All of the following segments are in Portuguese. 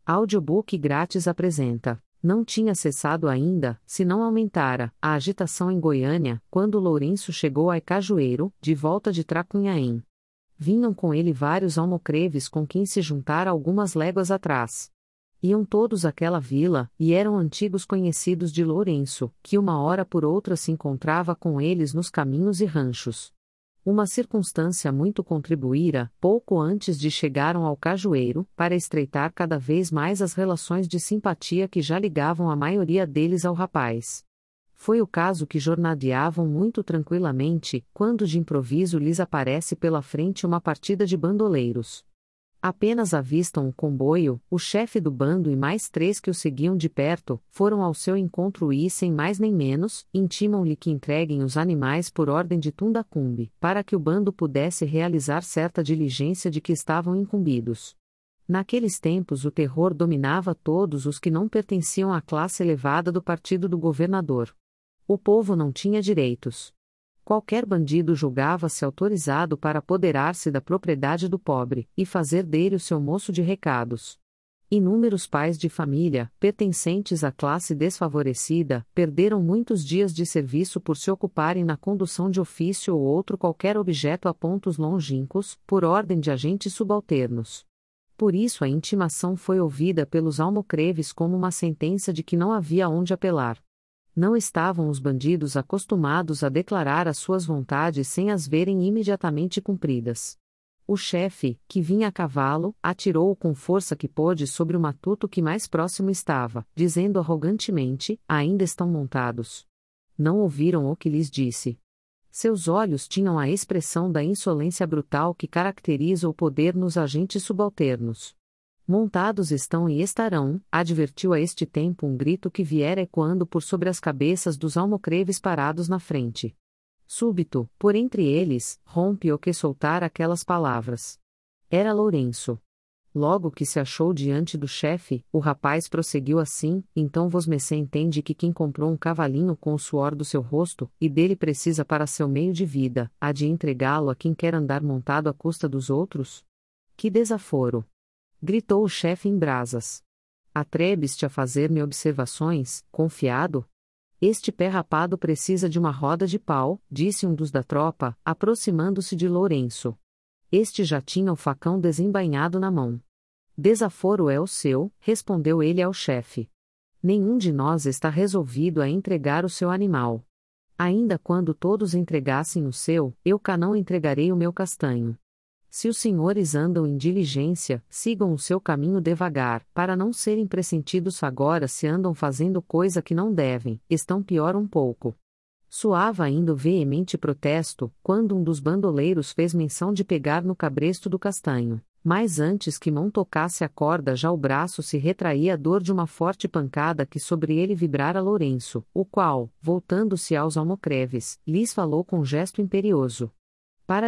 Audiobook grátis apresenta. Não tinha cessado ainda, se não aumentara, a agitação em Goiânia, quando Lourenço chegou a Cajueiro, de volta de Tracunhaém. Vinham com ele vários almocreves com quem se juntara algumas léguas atrás. Iam todos àquela vila, e eram antigos conhecidos de Lourenço, que uma hora por outra se encontrava com eles nos caminhos e ranchos. Uma circunstância muito contribuíra, pouco antes de chegaram ao Cajueiro, para estreitar cada vez mais as relações de simpatia que já ligavam a maioria deles ao rapaz. Foi o caso que jornadeavam muito tranquilamente, quando de improviso lhes aparece pela frente uma partida de bandoleiros. Apenas avistam o comboio, o chefe do bando e mais 3 que o seguiam de perto, foram ao seu encontro e, sem mais nem menos, intimam-lhe que entreguem os animais por ordem de Tundacumbe, para que o bando pudesse realizar certa diligência de que estavam incumbidos. Naqueles tempos o terror dominava todos os que não pertenciam à classe elevada do partido do governador. O povo não tinha direitos. Qualquer bandido julgava-se autorizado para apoderar-se da propriedade do pobre, e fazer dele o seu moço de recados. Inúmeros pais de família, pertencentes à classe desfavorecida, perderam muitos dias de serviço por se ocuparem na condução de ofício ou outro qualquer objeto a pontos longínquos, por ordem de agentes subalternos. Por isso a intimação foi ouvida pelos almocreves como uma sentença de que não havia onde apelar. Não estavam os bandidos acostumados a declarar as suas vontades sem as verem imediatamente cumpridas. O chefe, que vinha a cavalo, atirou com força que pôde sobre o matuto que mais próximo estava, dizendo arrogantemente: ainda estão montados. Não ouviram o que lhes disse. Seus olhos tinham a expressão da insolência brutal que caracteriza o poder nos agentes subalternos. Montados estão e estarão, advertiu a este tempo um grito que viera ecoando por sobre as cabeças dos almocreves parados na frente. Súbito, por entre eles, rompe o que soltara aquelas palavras. Era Lourenço. Logo que se achou diante do chefe, o rapaz prosseguiu assim: então vosmecê entende que quem comprou um cavalinho com o suor do seu rosto, e dele precisa para seu meio de vida, há de entregá-lo a quem quer andar montado à custa dos outros? Que desaforo! Gritou o chefe em brasas. Atreves-te a fazer-me observações, confiado? Este pé rapado precisa de uma roda de pau, disse um dos da tropa, aproximando-se de Lourenço. Este já tinha o facão desembainhado na mão. Desaforo é o seu, respondeu ele ao chefe. Nenhum de nós está resolvido a entregar o seu animal. Ainda quando todos entregassem o seu, eu cá não entregarei o meu castanho. Se os senhores andam em diligência, sigam o seu caminho devagar, para não serem pressentidos agora se andam fazendo coisa que não devem, estão pior um pouco. Soava ainda o veemente protesto, quando um dos bandoleiros fez menção de pegar no cabresto do castanho, mas antes que mão tocasse a corda já o braço se retraía a dor de uma forte pancada que sobre ele vibrara Lourenço, o qual, voltando-se aos almocreves, lhes falou com gesto imperioso. Para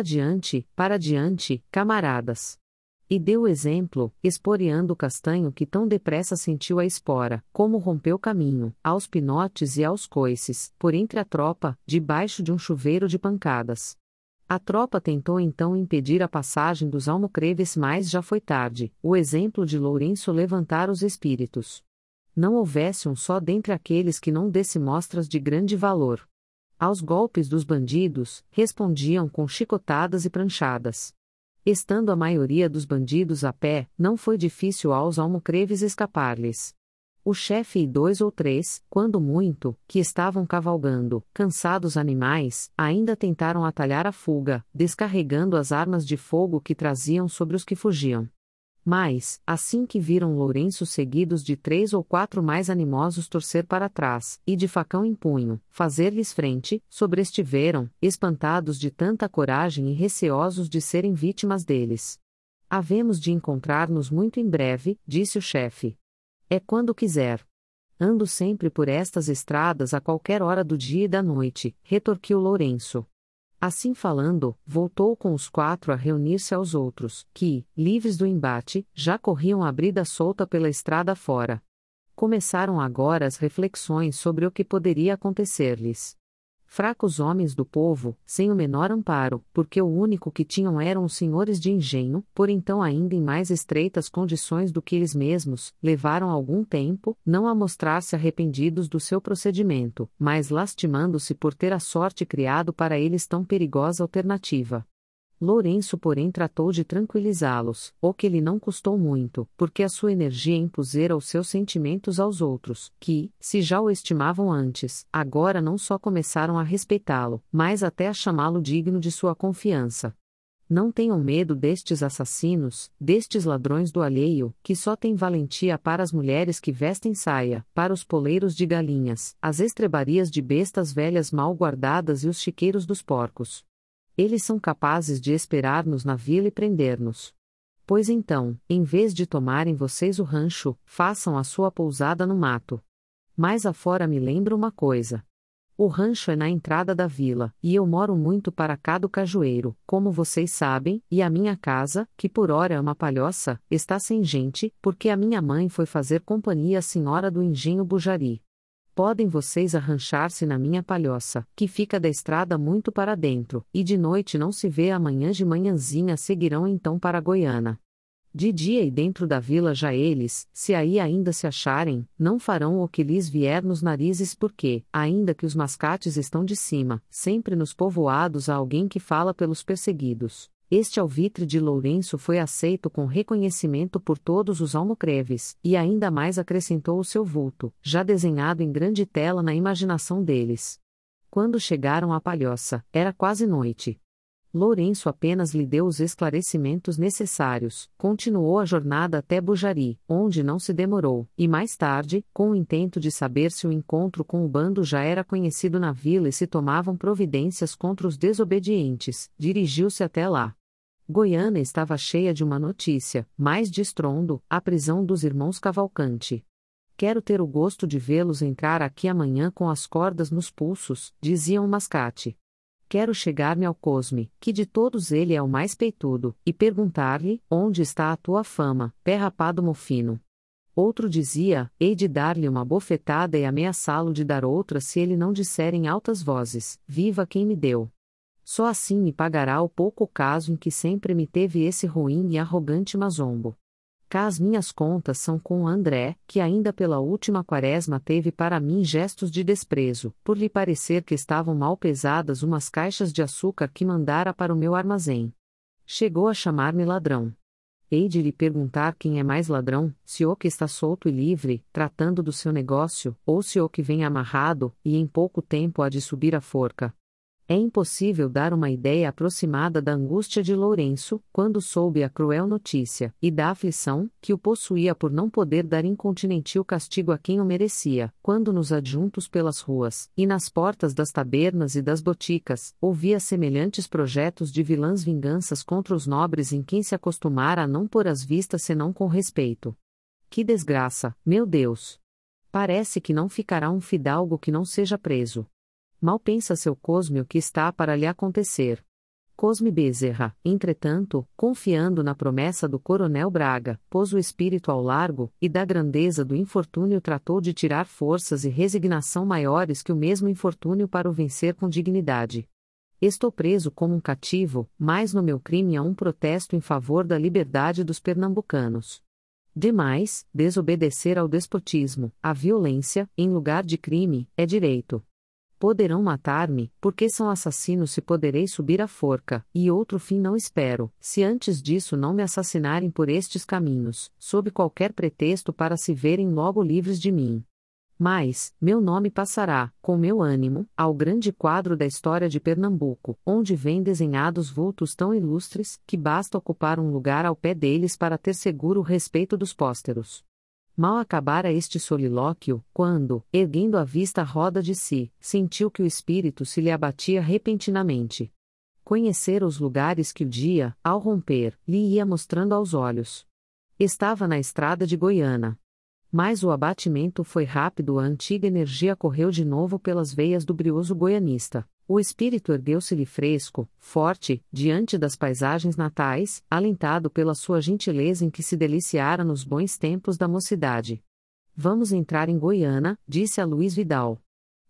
diante, camaradas. E deu o exemplo, esporeando o castanho que tão depressa sentiu a espora, como rompeu caminho, aos pinotes e aos coices, por entre a tropa, debaixo de um chuveiro de pancadas. A tropa tentou então impedir a passagem dos almocreves, mas já foi tarde, o exemplo de Lourenço levantar os espíritos. Não houvesse um só dentre aqueles que não desse mostras de grande valor. Aos golpes dos bandidos, respondiam com chicotadas e pranchadas. Estando a maioria dos bandidos a pé, não foi difícil aos almocreves escapar-lhes. O chefe e 2 ou 3, quando muito, que estavam cavalgando, cansados animais, ainda tentaram atalhar a fuga, descarregando as armas de fogo que traziam sobre os que fugiam. Mas, assim que viram Lourenço seguidos de 3 ou 4 mais animosos torcer para trás, e de facão em punho, fazer-lhes frente, sobrestiveram, espantados de tanta coragem e receosos de serem vítimas deles. Havemos de encontrar-nos muito em breve, disse o chefe. É quando quiser. Ando sempre por estas estradas a qualquer hora do dia e da noite, retorquiu Lourenço. Assim falando, voltou com os 4 a reunir-se aos outros, que, livres do embate, já corriam a brida solta pela estrada fora. Começaram agora as reflexões sobre o que poderia acontecer-lhes. Fracos homens do povo, sem o menor amparo, porque o único que tinham eram os senhores de engenho, por então ainda em mais estreitas condições do que eles mesmos, levaram algum tempo, não a mostrar-se arrependidos do seu procedimento, mas lastimando-se por ter a sorte criado para eles tão perigosa alternativa. Lourenço, porém, tratou de tranquilizá-los, o que lhe não custou muito, porque a sua energia impusera os seus sentimentos aos outros, que, se já o estimavam antes, agora não só começaram a respeitá-lo, mas até a chamá-lo digno de sua confiança. Não tenham medo destes assassinos, destes ladrões do alheio, que só têm valentia para as mulheres que vestem saia, para os poleiros de galinhas, as estrebarias de bestas velhas mal guardadas e os chiqueiros dos porcos. Eles são capazes de esperar-nos na vila e prender-nos. Pois então, em vez de tomarem vocês o rancho, façam a sua pousada no mato. Mais afora me lembro uma coisa. O rancho é na entrada da vila, e eu moro muito para cá do Cajueiro, como vocês sabem, e a minha casa, que por ora é uma palhoça, está sem gente, porque a minha mãe foi fazer companhia à senhora do engenho Bujari. Podem vocês arranchar-se na minha palhoça, que fica da estrada muito para dentro, e de noite não se vê, amanhã de manhãzinha seguirão então para Goiânia. De dia e dentro da vila já eles, se aí ainda se acharem, não farão o que lhes vier nos narizes porque, ainda que os mascates estão de cima, sempre nos povoados há alguém que fala pelos perseguidos. Este alvitre de Lourenço foi aceito com reconhecimento por todos os almocreves, e ainda mais acrescentou o seu vulto, já desenhado em grande tela na imaginação deles. Quando chegaram à palhoça, era quase noite. Lourenço apenas lhe deu os esclarecimentos necessários, continuou a jornada até Bujari, onde não se demorou, e mais tarde, com o intento de saber se o encontro com o bando já era conhecido na vila e se tomavam providências contra os desobedientes, dirigiu-se até lá. Goiânia estava cheia de uma notícia, mais de estrondo, a prisão dos irmãos Cavalcante. Quero ter o gosto de vê-los entrar aqui amanhã com as cordas nos pulsos, dizia um mascate. Quero chegar-me ao Cosme, que de todos ele é o mais peitudo, e perguntar-lhe, onde está a tua fama, pé rapado mofino. Outro dizia, hei de dar-lhe uma bofetada e ameaçá-lo de dar outra se ele não disser em altas vozes, viva quem me deu. Só assim me pagará o pouco caso em que sempre me teve esse ruim e arrogante mazombo. Cá as minhas contas são com o André, que ainda pela última quaresma teve para mim gestos de desprezo, por lhe parecer que estavam mal pesadas umas caixas de açúcar que mandara para o meu armazém. Chegou a chamar-me ladrão. Hei de lhe perguntar quem é mais ladrão, se o que está solto e livre, tratando do seu negócio, ou se o que vem amarrado, e em pouco tempo há de subir a forca. É impossível dar uma ideia aproximada da angústia de Lourenço, quando soube a cruel notícia, e da aflição, que o possuía por não poder dar incontinentil castigo a quem o merecia, quando nos adjuntos pelas ruas, e nas portas das tabernas e das boticas, ouvia semelhantes projetos de vilãs vinganças contra os nobres em quem se acostumara a não pôr as vistas senão com respeito. Que desgraça, meu Deus! Parece que não ficará um fidalgo que não seja preso. Mal pensa seu Cosme o que está para lhe acontecer. Cosme Bezerra, entretanto, confiando na promessa do coronel Braga, pôs o espírito ao largo, e da grandeza do infortúnio tratou de tirar forças e resignação maiores que o mesmo infortúnio para o vencer com dignidade. Estou preso como um cativo, mas no meu crime há um protesto em favor da liberdade dos pernambucanos. Demais, desobedecer ao despotismo, à violência, em lugar de crime, é direito. Poderão matar-me, porque são assassinos se poderei subir a forca, e outro fim não espero, se antes disso não me assassinarem por estes caminhos, sob qualquer pretexto para se verem logo livres de mim. Mas, meu nome passará, com meu ânimo, ao grande quadro da história de Pernambuco, onde vêm desenhados vultos tão ilustres, que basta ocupar um lugar ao pé deles para ter seguro o respeito dos pósteros. Mal acabara este solilóquio, quando, erguendo a vista à roda de si, sentiu que o espírito se lhe abatia repentinamente. Conhecera os lugares que o dia, ao romper, lhe ia mostrando aos olhos. Estava na estrada de Goiânia. Mas o abatimento foi rápido, a antiga energia correu de novo pelas veias do brioso goianista. O espírito ergueu-se-lhe fresco, forte, diante das paisagens natais, alentado pela sua gentileza em que se deliciara nos bons tempos da mocidade. Vamos entrar em Goiânia, disse a Luís Vidal.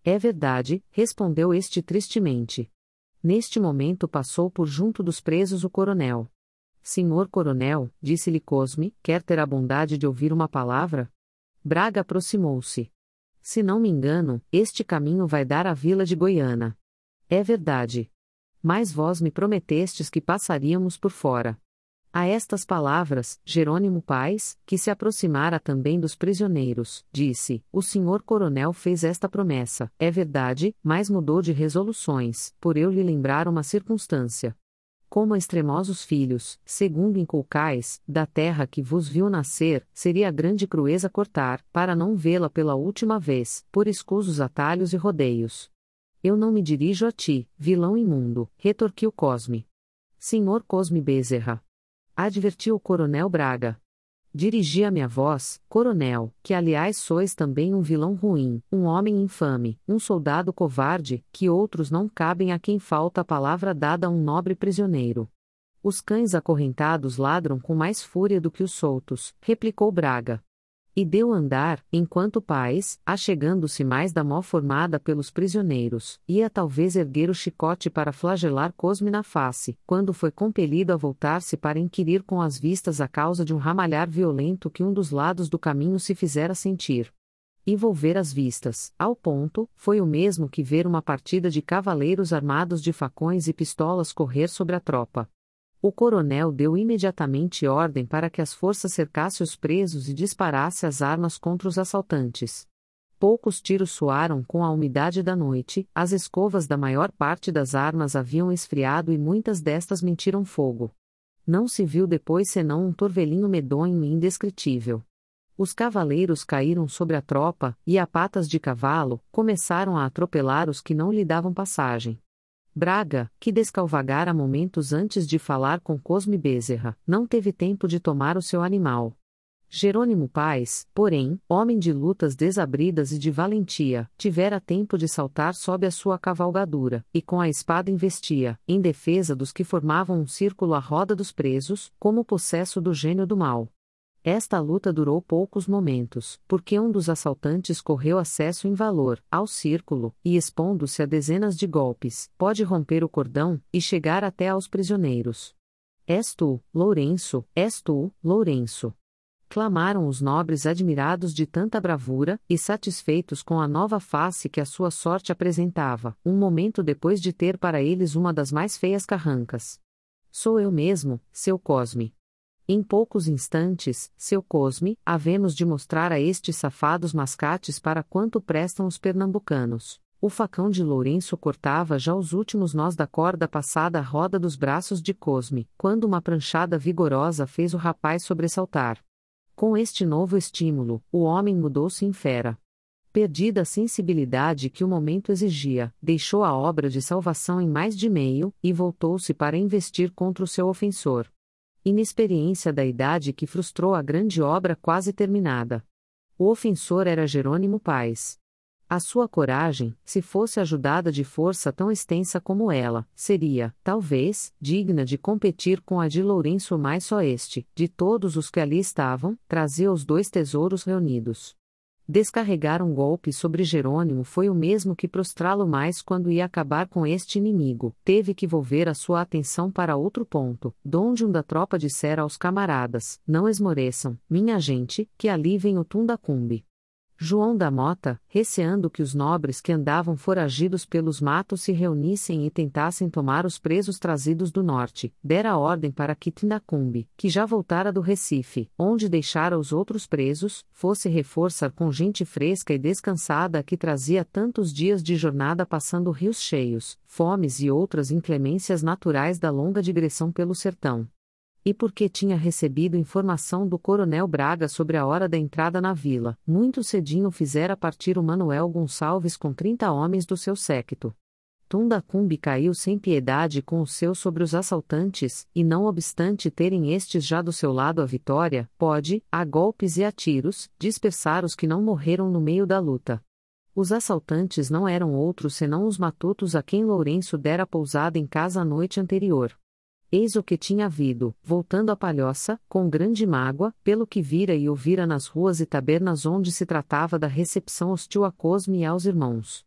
É verdade, respondeu este tristemente. Neste momento passou por junto dos presos o coronel. Senhor coronel, disse-lhe Cosme, quer ter a bondade de ouvir uma palavra? Braga aproximou-se. Se não me engano, este caminho vai dar à vila de Goiânia. É verdade. Mas vós me prometestes que passaríamos por fora. A estas palavras, Jerônimo Paes, que se aproximara também dos prisioneiros, disse: o senhor coronel fez esta promessa, é verdade, mas mudou de resoluções, por eu lhe lembrar uma circunstância. Como extremosos filhos, segundo inculcais, da terra que vos viu nascer, seria grande crueza cortar, para não vê-la pela última vez, por escusos atalhos e rodeios. Eu não me dirijo a ti, vilão imundo, retorquiu Cosme. Senhor Cosme Bezerra. Advertiu o coronel Braga. Dirigia-me a vós, coronel, que aliás sois também um vilão ruim, um homem infame, um soldado covarde, que outros não cabem a quem falta a palavra dada a um nobre prisioneiro. Os cães acorrentados ladram com mais fúria do que os soltos, replicou Braga. E deu andar, enquanto Paes, achegando-se mais da mó formada pelos prisioneiros, ia talvez erguer o chicote para flagelar Cosme na face, quando foi compelido a voltar-se para inquirir com as vistas a causa de um ramalhar violento que um dos lados do caminho se fizera sentir. E volver as vistas, ao ponto, foi o mesmo que ver uma partida de cavaleiros armados de facões e pistolas correr sobre a tropa. O coronel deu imediatamente ordem para que as forças cercassem os presos e disparasse as armas contra os assaltantes. Poucos tiros soaram com a umidade da noite, as escovas da maior parte das armas haviam esfriado e muitas destas mentiram fogo. Não se viu depois senão um torvelinho medonho e indescritível. Os cavaleiros caíram sobre a tropa, e a patas de cavalo, começaram a atropelar os que não lhe davam passagem. Braga, que descalvagara momentos antes de falar com Cosme Bezerra, não teve tempo de tomar o seu animal. Jerônimo Paes, porém, homem de lutas desabridas e de valentia, tivera tempo de saltar sob a sua cavalgadura, e com a espada investia, em defesa dos que formavam um círculo à roda dos presos, como possesso do gênio do mal. Esta luta durou poucos momentos, porque um dos assaltantes correu acesso em valor ao círculo, e expondo-se a dezenas de golpes, pode romper o cordão, e chegar até aos prisioneiros. És tu, Lourenço, és tu, Lourenço. Clamaram os nobres admirados de tanta bravura, e satisfeitos com a nova face que a sua sorte apresentava, um momento depois de ter para eles uma das mais feias carrancas. Sou eu mesmo, seu Cosme. Em poucos instantes, seu Cosme, havemos de mostrar a estes safados mascates para quanto prestam os pernambucanos. O facão de Lourenço cortava já os últimos nós da corda passada à roda dos braços de Cosme, quando uma pranchada vigorosa fez o rapaz sobressaltar. Com este novo estímulo, o homem mudou-se em fera. Perdida a sensibilidade que o momento exigia, deixou a obra de salvação em mais de meio, e voltou-se para investir contra o seu ofensor. Inexperiência da idade que frustrou a grande obra quase terminada. O ofensor era Jerônimo Paes. A sua coragem, se fosse ajudada de força tão extensa como ela, seria, talvez, digna de competir com a de Lourenço, mas só este, de todos os que ali estavam, trazia os dois tesouros reunidos. Descarregar um golpe sobre Jerônimo foi o mesmo que prostrá-lo mais quando ia acabar com este inimigo. Teve que volver a sua atenção para outro ponto, donde um da tropa dissera aos camaradas: não esmoreçam, minha gente, que ali vem o Tundacumbi. João da Mota, receando que os nobres que andavam foragidos pelos matos se reunissem e tentassem tomar os presos trazidos do norte, dera a ordem para que Tundacumbi, que já voltara do Recife, onde deixara os outros presos, fosse reforçar com gente fresca e descansada que trazia tantos dias de jornada passando rios cheios, fomes e outras inclemências naturais da longa digressão pelo sertão. E porque tinha recebido informação do coronel Braga sobre a hora da entrada na vila, muito cedinho fizera partir o Manuel Gonçalves com 30 homens do seu séquito. Tundacumbi caiu sem piedade com os seus sobre os assaltantes, e não obstante terem estes já do seu lado a vitória, pode, a golpes e a tiros, dispersar os que não morreram no meio da luta. Os assaltantes não eram outros senão os matutos a quem Lourenço dera pousada em casa a noite anterior. Eis o que tinha havido, voltando à Palhoça, com grande mágoa, pelo que vira e ouvira nas ruas e tabernas onde se tratava da recepção hostil a Cosme e aos irmãos.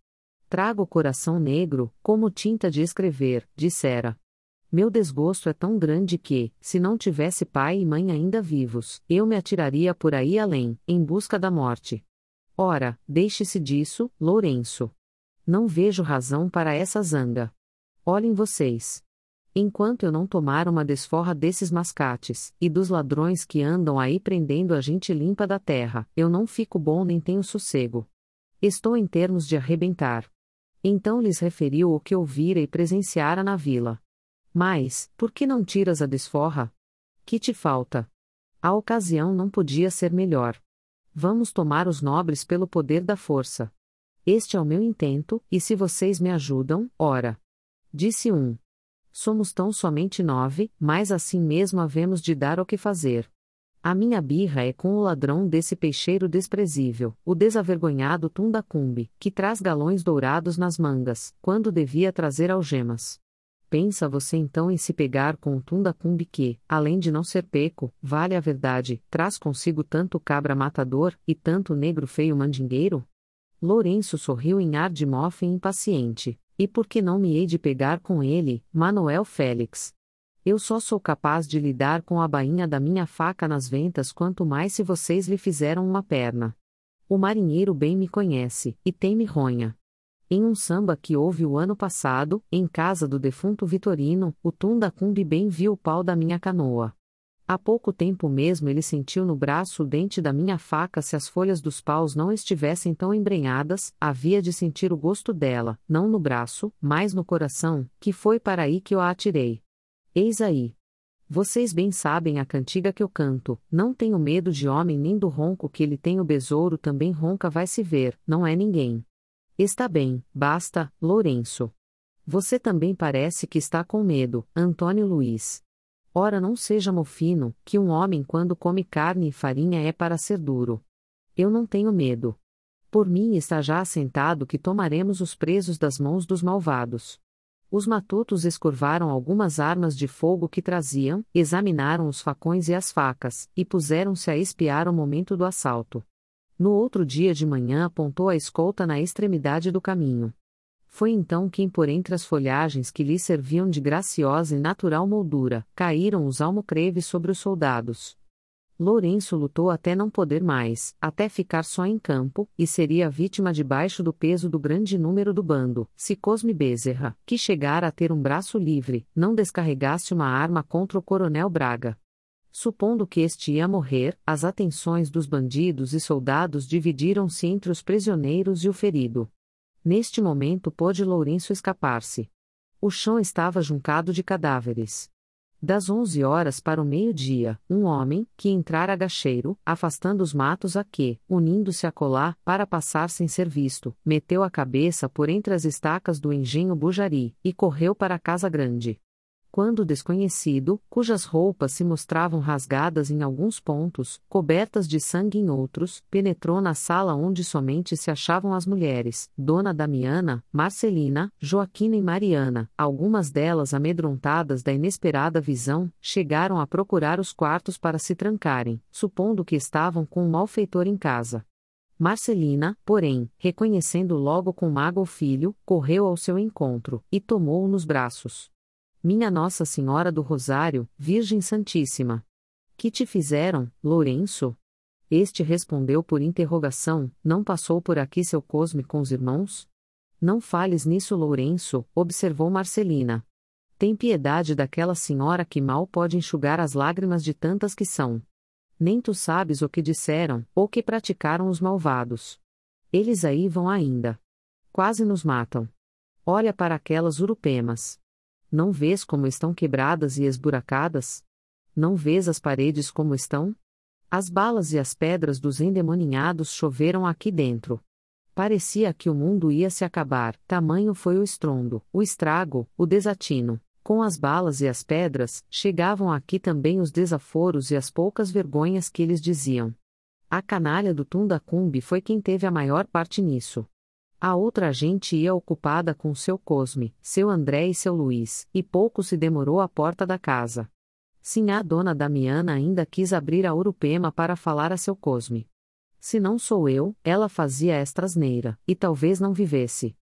Trago o coração negro, como tinta de escrever, dissera. Meu desgosto é tão grande que, se não tivesse pai e mãe ainda vivos, eu me atiraria por aí além, em busca da morte. Ora, deixe-se disso, Lourenço. Não vejo razão para essa zanga. Olhem vocês. Enquanto eu não tomar uma desforra desses mascates, e dos ladrões que andam aí prendendo a gente limpa da terra, eu não fico bom nem tenho sossego. Estou em termos de arrebentar. Então lhes referiu o que ouvira e presenciara na vila. Mas, por que não tiras a desforra? Que te falta? A ocasião não podia ser melhor. Vamos tomar os nobres pelo poder da força. Este é o meu intento, e se vocês me ajudam, ora. Disse um. Somos tão somente 9, mas assim mesmo havemos de dar o que fazer. A minha birra é com o ladrão desse peixeiro desprezível, o desavergonhado Tundacumbe, que traz galões dourados nas mangas, quando devia trazer algemas. Pensa você então em se pegar com o Tundacumbe que, além de não ser peco, vale a verdade, traz consigo tanto cabra matador, e tanto negro feio mandingueiro? Lourenço sorriu em ar de mofa e impaciente. E por que não me hei de pegar com ele, Manoel Félix? Eu só sou capaz de lidar com a bainha da minha faca nas ventas, quanto mais se vocês lhe fizeram uma perna. O marinheiro bem me conhece, e tem-me ronha. Em um samba que houve o ano passado, em casa do defunto Vitorino, o Tundacumbe bem viu o pau da minha canoa. Há pouco tempo mesmo ele sentiu no braço o dente da minha faca. Se as folhas dos paus não estivessem tão embrenhadas, havia de sentir o gosto dela, não no braço, mas no coração, que foi para aí que eu a atirei. Eis aí. Vocês bem sabem a cantiga que eu canto, não tenho medo de homem nem do ronco que ele tem, o besouro também ronca, vai se ver, não é ninguém. Está bem, basta, Lourenço. Você também parece que está com medo, Antônio Luiz. Ora, não seja mofino, que um homem quando come carne e farinha é para ser duro. Eu não tenho medo. Por mim está já assentado que tomaremos os presos das mãos dos malvados. Os matutos escurvaram algumas armas de fogo que traziam, examinaram os facões e as facas, e puseram-se a espiar o momento do assalto. No outro dia de manhã apontou a escolta na extremidade do caminho. Foi então que, por entre as folhagens que lhe serviam de graciosa e natural moldura, caíram os almocreves sobre os soldados. Lourenço lutou até não poder mais, até ficar só em campo, e seria vítima debaixo do peso do grande número do bando, se Cosme Bezerra, que chegara a ter um braço livre, não descarregasse uma arma contra o coronel Braga. Supondo que este ia morrer, as atenções dos bandidos e soldados dividiram-se entre os prisioneiros e o ferido. Neste momento pôde Lourenço escapar-se. O chão estava juncado de cadáveres. Das 11 horas para o meio-dia, um homem, que entrara agacheiro, afastando os matos a que, unindo-se a colar, para passar sem ser visto, meteu a cabeça por entre as estacas do engenho Bujari, e correu para a casa grande. Quando o desconhecido, cujas roupas se mostravam rasgadas em alguns pontos, cobertas de sangue em outros, penetrou na sala onde somente se achavam as mulheres, Dona Damiana, Marcelina, Joaquina e Mariana, algumas delas amedrontadas da inesperada visão, chegaram a procurar os quartos para se trancarem, supondo que estavam com um malfeitor em casa. Marcelina, porém, reconhecendo logo com mago o filho, correu ao seu encontro, e tomou-o nos braços. Minha Nossa Senhora do Rosário, Virgem Santíssima. Que te fizeram, Lourenço? Este respondeu por interrogação, não passou por aqui seu Cosme com os irmãos? Não fales nisso, Lourenço, observou Marcelina. Tem piedade daquela senhora que mal pode enxugar as lágrimas de tantas que são. Nem tu sabes o que disseram, ou que praticaram os malvados. Eles aí vão ainda. Quase nos matam. Olha para aquelas urupemas. Não vês como estão quebradas e esburacadas? Não vês as paredes como estão? As balas e as pedras dos endemoninhados choveram aqui dentro. Parecia que o mundo ia se acabar, tamanho foi o estrondo, o estrago, o desatino. Com as balas e as pedras, chegavam aqui também os desaforos e as poucas vergonhas que eles diziam. A canalha do Tundacumbe foi quem teve a maior parte nisso. A outra gente ia ocupada com seu Cosme, seu André e seu Luiz, e pouco se demorou à porta da casa. Sim, a Dona Damiana ainda quis abrir a urupema para falar a seu Cosme. Se não sou eu, ela fazia esta asneira, e talvez não vivesse.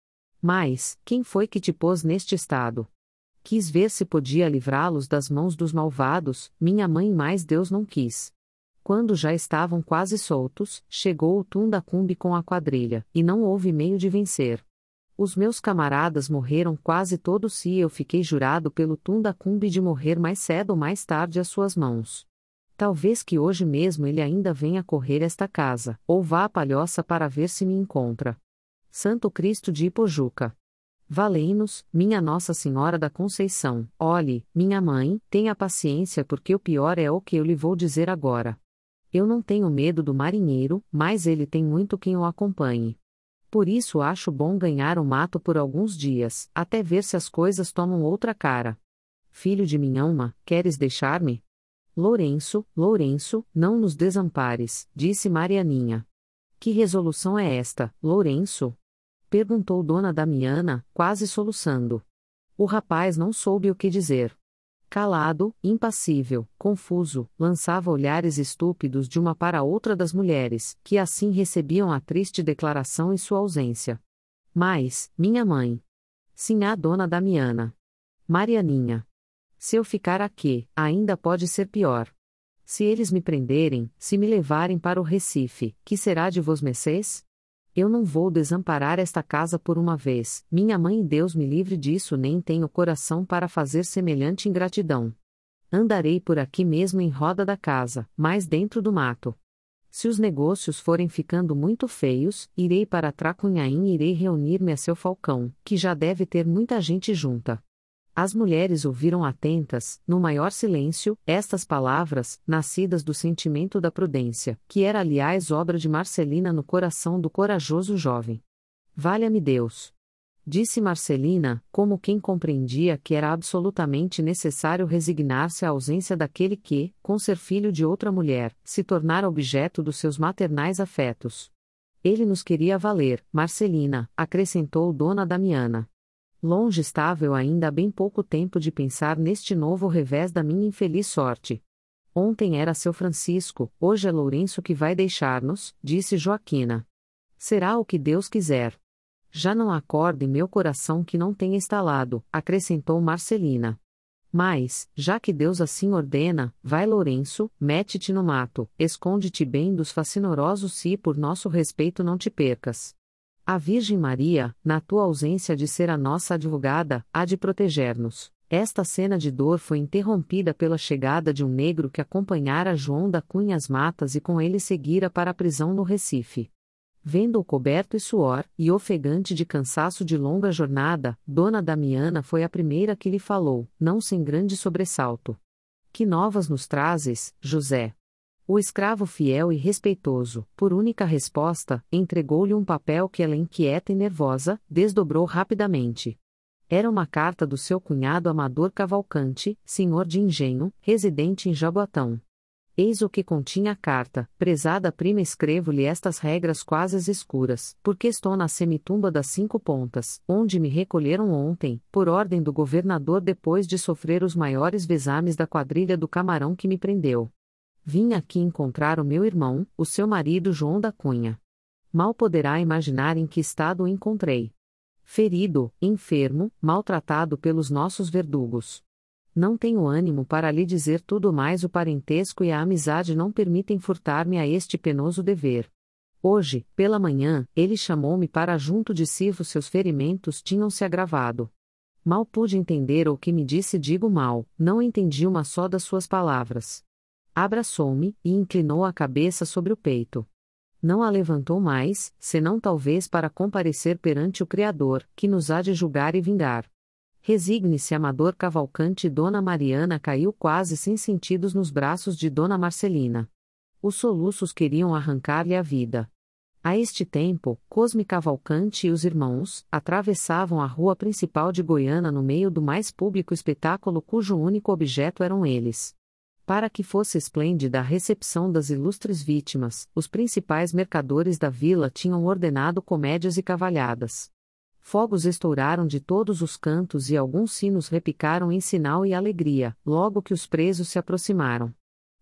Mas, quem foi que te pôs neste estado? Quis ver se podia livrá-los das mãos dos malvados, minha mãe, mas Deus não quis. Quando já estavam quase soltos, chegou o Tundacumbe com a quadrilha, e não houve meio de vencer. Os meus camaradas morreram quase todos e eu fiquei jurado pelo Tundacumbe de morrer mais cedo ou mais tarde às suas mãos. Talvez que hoje mesmo ele ainda venha correr esta casa, ou vá à Palhoça para ver se me encontra. Santo Cristo de Ipojuca. Valei-nos, minha Nossa Senhora da Conceição. Olhe, minha mãe, tenha paciência porque o pior é o que eu lhe vou dizer agora. Eu não tenho medo do marinheiro, mas ele tem muito quem o acompanhe. Por isso acho bom ganhar o mato por alguns dias, até ver se as coisas tomam outra cara. Filho de minha alma, queres deixar-me? Lourenço, Lourenço, não nos desampares, disse Marianinha. Que resolução é esta, Lourenço? Perguntou Dona Damiana, quase soluçando. O rapaz não soube o que dizer. Calado, impassível, confuso, lançava olhares estúpidos de uma para outra das mulheres, que assim recebiam a triste declaração em sua ausência. Mas, minha mãe. Sim, a Dona Damiana. Marianinha. Se eu ficar aqui, ainda pode ser pior. Se eles me prenderem, se me levarem para o Recife, que será de vosmecês? Eu não vou desamparar esta casa por uma vez, minha mãe, Deus me livre disso, nem tenho coração para fazer semelhante ingratidão. Andarei por aqui mesmo em roda da casa, mais dentro do mato. Se os negócios forem ficando muito feios, irei para Tracunhaém e irei reunir-me a seu Falcão, que já deve ter muita gente junta. As mulheres ouviram atentas, no maior silêncio, estas palavras, nascidas do sentimento da prudência, que era aliás obra de Marcelina no coração do corajoso jovem. Valha-me Deus! Disse Marcelina, como quem compreendia que era absolutamente necessário resignar-se à ausência daquele que, com ser filho de outra mulher, se tornara objeto dos seus maternais afetos. Ele nos queria valer, Marcelina, acrescentou Dona Damiana. Longe estava eu ainda há bem pouco tempo de pensar neste novo revés da minha infeliz sorte. Ontem era seu Francisco, hoje é Lourenço que vai deixar-nos, disse Joaquina. Será o que Deus quiser. Já não há corda em meu coração que não tenha estalado, acrescentou Marcelina. Mas, já que Deus assim ordena, vai Lourenço, mete-te no mato, esconde-te bem dos facinorosos se por nosso respeito não te percas. A Virgem Maria, na tua ausência de ser a nossa advogada, há de proteger-nos. Esta cena de dor foi interrompida pela chegada de um negro que acompanhara João da Cunha às matas e com ele seguira para a prisão no Recife. Vendo-o coberto e suor, e ofegante de cansaço de longa jornada, Dona Damiana foi a primeira que lhe falou, não sem grande sobressalto. Que novas nos trazes, José? O escravo fiel e respeitoso, por única resposta, entregou-lhe um papel que ela, inquieta e nervosa, desdobrou rapidamente. Era uma carta do seu cunhado Amador Cavalcante, senhor de engenho, residente em Jaboatão. Eis o que continha a carta: prezada prima, escrevo-lhe estas regras quase escuras, porque estou na semitumba das 5 Pontas, onde me recolheram ontem, por ordem do governador depois de sofrer os maiores vezames da quadrilha do camarão que me prendeu. Vim aqui encontrar o meu irmão, o seu marido João da Cunha. Mal poderá imaginar em que estado o encontrei. Ferido, enfermo, maltratado pelos nossos verdugos. Não tenho ânimo para lhe dizer tudo, mais o parentesco e a amizade não permitem furtar-me a este penoso dever. Hoje, pela manhã, ele chamou-me para junto de si, os seus ferimentos tinham-se agravado. Mal pude entender o que me disse, digo mal, não entendi uma só das suas palavras. Abraçou-me, e inclinou a cabeça sobre o peito. Não a levantou mais, senão talvez para comparecer perante o Criador, que nos há de julgar e vingar. Resigne-se, Amador Cavalcante, e Dona Mariana caiu quase sem sentidos nos braços de Dona Marcelina. Os soluços queriam arrancar-lhe a vida. A este tempo, Cosme Cavalcante e os irmãos atravessavam a rua principal de Goiânia no meio do mais público espetáculo cujo único objeto eram eles. Para que fosse esplêndida a recepção das ilustres vítimas, os principais mercadores da vila tinham ordenado comédias e cavalhadas. Fogos estouraram de todos os cantos e alguns sinos repicaram em sinal e alegria, logo que os presos se aproximaram.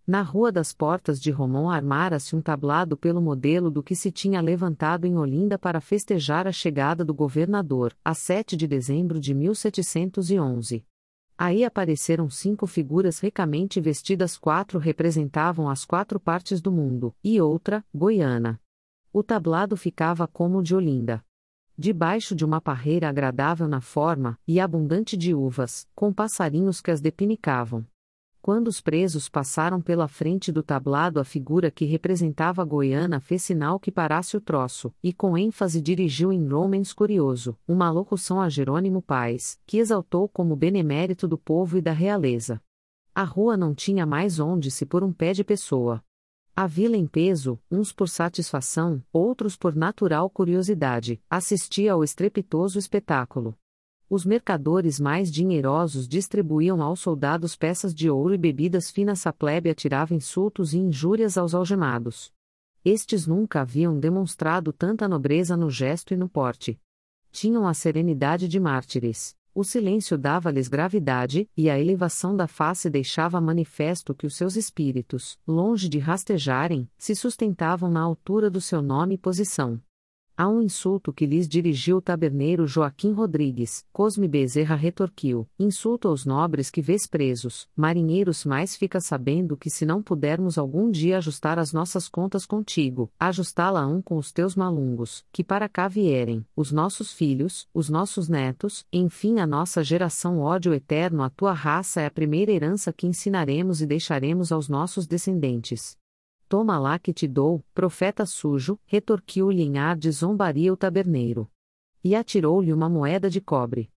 Na Rua das Portas de Romão armara-se um tablado pelo modelo do que se tinha levantado em Olinda para festejar a chegada do governador, a 7 de dezembro de 1711. Aí apareceram 5 figuras ricamente vestidas, 4 representavam as 4 partes do mundo, e outra, Goiânia. O tablado ficava como o de Olinda. Debaixo de uma parreira agradável na forma, e abundante de uvas, com passarinhos que as depinicavam. Quando os presos passaram pela frente do tablado, a figura que representava Goiânia fez sinal que parasse o troço, e com ênfase dirigiu em Romens Curioso, uma locução a Jerônimo Paes, que exaltou como benemérito do povo e da realeza. A rua não tinha mais onde se pôr um pé de pessoa. A vila em peso, uns por satisfação, outros por natural curiosidade, assistia ao estrepitoso espetáculo. Os mercadores mais dinheirosos distribuíam aos soldados peças de ouro e bebidas finas. A plebe atirava insultos e injúrias aos algemados. Estes nunca haviam demonstrado tanta nobreza no gesto e no porte. Tinham a serenidade de mártires, o silêncio dava-lhes gravidade, e a elevação da face deixava manifesto que os seus espíritos, longe de rastejarem, se sustentavam na altura do seu nome e posição. A um insulto que lhes dirigiu o taberneiro Joaquim Rodrigues, Cosme Bezerra retorquiu: insulto aos nobres que vês presos, marinheiros, mais fica sabendo que se não pudermos algum dia ajustar as nossas contas contigo, ajustá-la-ão com os teus malungos, que para cá vierem, os nossos filhos, os nossos netos, enfim a nossa geração. Ódio eterno à tua raça é a primeira herança que ensinaremos e deixaremos aos nossos descendentes. Toma lá que te dou, profeta sujo, retorquiu-lhe em ar de zombaria o taberneiro. E atirou-lhe uma moeda de cobre.